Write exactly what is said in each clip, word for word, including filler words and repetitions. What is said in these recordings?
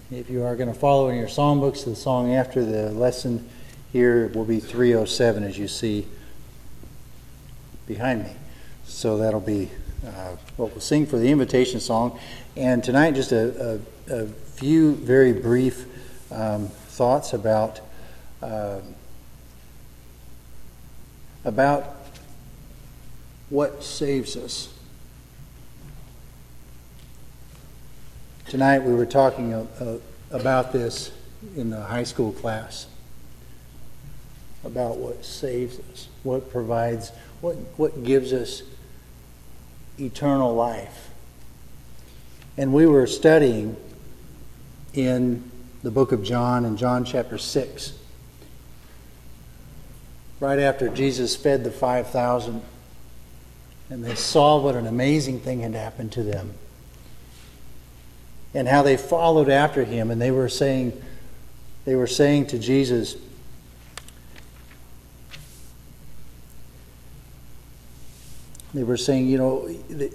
If you are going to follow in your song books, the song after the lesson here will be three oh seven, as you see behind me. So that'll be uh, what we'll sing for the invitation song. And tonight, just a, a, a few very brief um, thoughts about uh, about what saves us. Tonight we were talking uh, about this in the high school class, about what saves us, what provides, what what gives us eternal life. And we were studying in the book of John, in John chapter six, right after Jesus fed the five thousand, and they saw what an amazing thing had happened to them, and how they followed after him, and they were saying, they were saying to Jesus, they were saying, you know,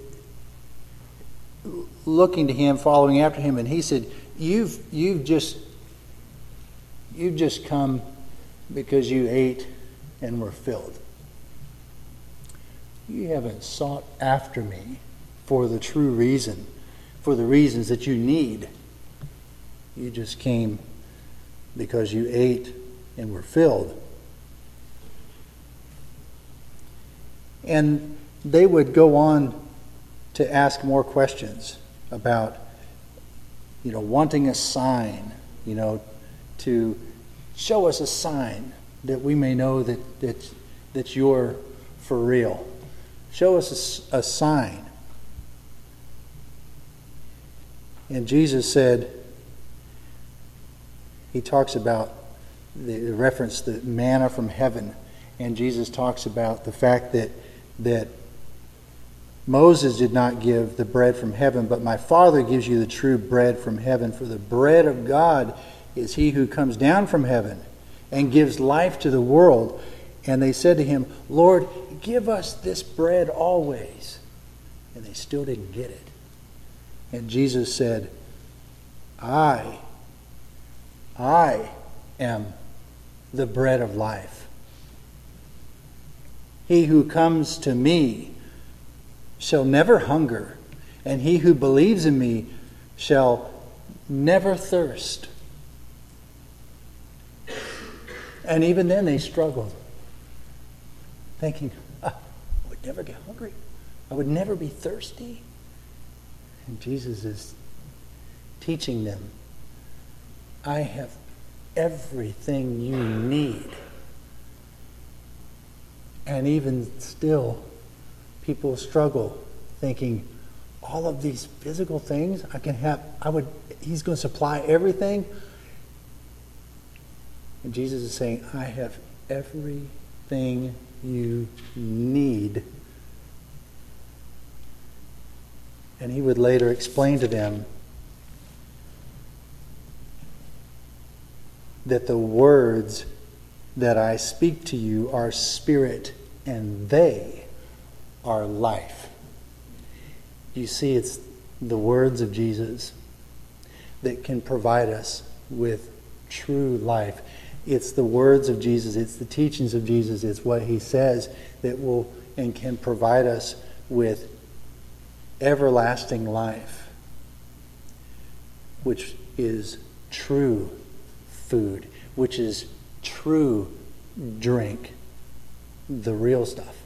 looking to him, following after him, and he said, "You've you've just you've just come because you ate and were filled. You haven't sought after me for the true reason." For the reasons that you need. You just came because you ate and were filled. And they would go on to ask more questions about, you know, wanting a sign, you know, to show us a sign that we may know that that, that you're for real. Show us a, a sign. And Jesus said, he talks about the, the reference, the manna from heaven. And Jesus talks about the fact that that Moses did not give the bread from heaven, but my Father gives you the true bread from heaven. For the bread of God is he who comes down from heaven and gives life to the world. And they said to him, "Lord, give us this bread always." And they still didn't get it. And Jesus said, I, I am the bread of life. He who comes to me shall never hunger, and he who believes in me shall never thirst. And even then they struggled, thinking, ah, I would never get hungry. I would never be thirsty. And Jesus is teaching them, I have everything you need. And even still, people struggle thinking, all of these physical things I can have, I would, he's going to supply everything. And Jesus is saying, I have everything you need. And he would later explain to them that the words that I speak to you are spirit and they are life. You see, it's the words of Jesus that can provide us with true life. It's the words of Jesus, it's the teachings of Jesus, it's what he says that will and can provide us with everlasting life, which is true food, which is true drink, the real stuff.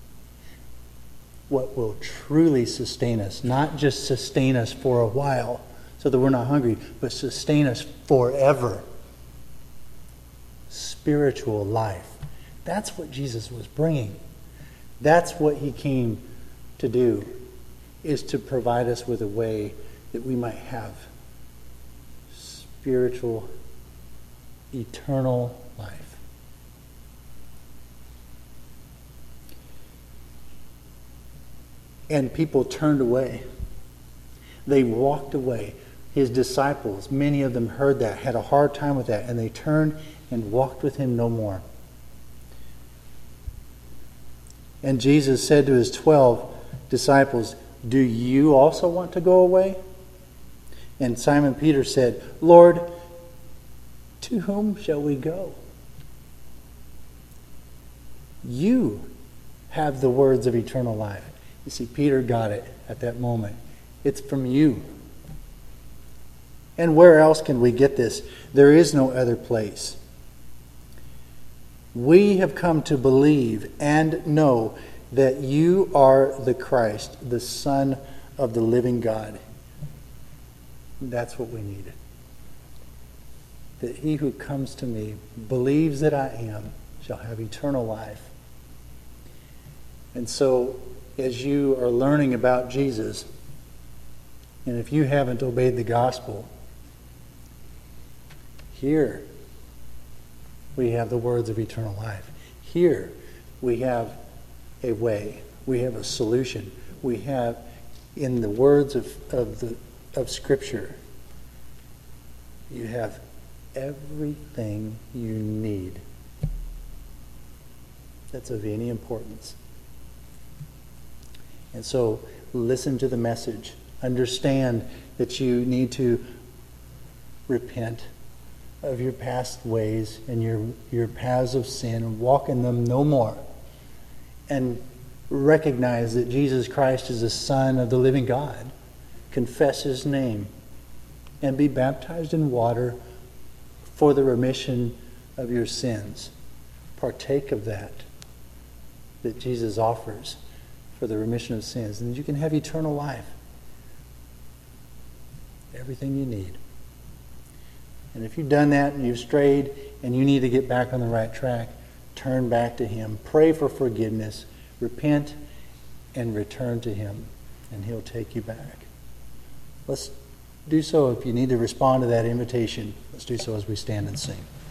What will truly sustain us, not just sustain us for a while so that we're not hungry, but sustain us forever. Spiritual life. That's what Jesus was bringing. That's what he came to do, is to provide us with a way that we might have spiritual, eternal life. And people turned away. They walked away. His disciples, many of them heard that, had a hard time with that, and they turned and walked with him no more. And Jesus said to his twelve disciples, do you also want to go away? And Simon Peter said, Lord, to whom shall we go? You have the words of eternal life. You see, Peter got it at that moment. It's from you. And where else can we get this? There is no other place. We have come to believe and know that you are the Christ, the Son of the living God. That's what we need. That he who comes to me, believes that I am, shall have eternal life. And so, as you are learning about Jesus, and if you haven't obeyed the gospel, here we have the words of eternal life. Here we have a way. We have a solution. We have, in the words of, of, the, of Scripture, you have everything you need that's of any importance. And so, listen to the message. Understand that you need to repent of your past ways and your, your paths of sin and walk in them no more. And recognize that Jesus Christ is the Son of the living God. Confess his name and be baptized in water for the remission of your sins. Partake of that that Jesus offers for the remission of sins, and you can have eternal life. Everything you need. And if you've done that and you've strayed and you need to get back on the right track, turn back to him. Pray for forgiveness. Repent and return to him, and he'll take you back. Let's do so. If you need to respond to that invitation, let's do so as we stand and sing.